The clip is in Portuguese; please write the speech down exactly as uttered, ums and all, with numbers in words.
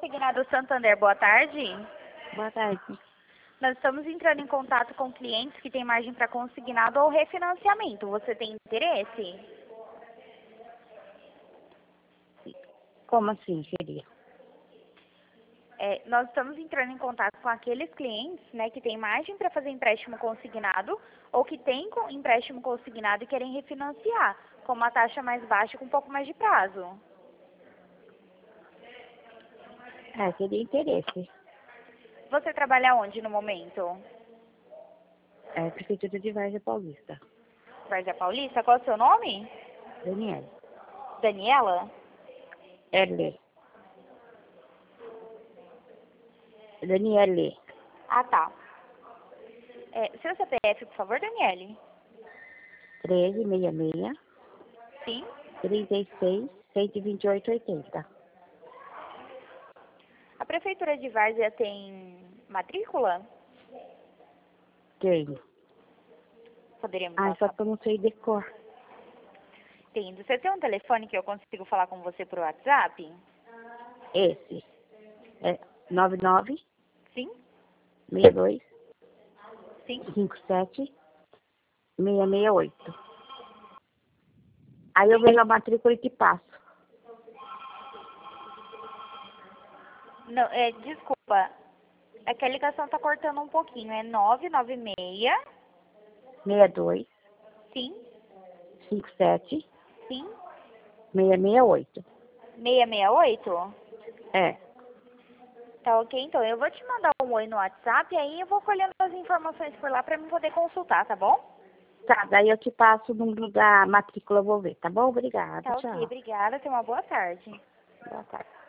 Consignado Santander, boa tarde. Boa tarde. Nós estamos entrando em contato com clientes que têm margem para consignado ou refinanciamento. Você tem interesse? Como assim seria? É, nós estamos entrando em contato com aqueles clientes, né, que têm margem para fazer empréstimo consignado ou que têm co- empréstimo consignado e querem refinanciar com uma taxa mais baixa com um pouco mais de prazo. É, seria interesse. Você trabalha onde no momento? É, Prefeitura de Várzea Paulista. Várzea Paulista, qual é o seu nome? Daniela. Daniela? L. Daniele. Ah, tá. É, seu C P F, por favor, Daniele. treze, sessenta e seis, Sim. trinta e seis, cento e vinte e oito, oitenta. A Prefeitura de Várzea tem matrícula? Tenho. Poderíamos Ah, só passar. que eu não sei decor. Tem. Você tem um telefone que eu consigo falar com você por WhatsApp? Esse. É nove nove, Sim? seis dois, Sim? cinco sete, seis seis oito. Aí eu vejo a matrícula e te passo. Não, é, desculpa. É que a ligação tá cortando um pouquinho. É nove nove seis. seis dois, Sim? cinco sete, Sim? seis seis oito. seis seis oito? É. Tá ok, então. Eu vou te mandar um oi no WhatsApp e aí eu vou colhendo as informações por lá pra mim poder consultar, tá bom? Tá, daí eu te passo o número da matrícula, eu vou ver, tá bom? Obrigada, Tá ok, tchau. obrigada. Tenha uma boa tarde. Boa tarde.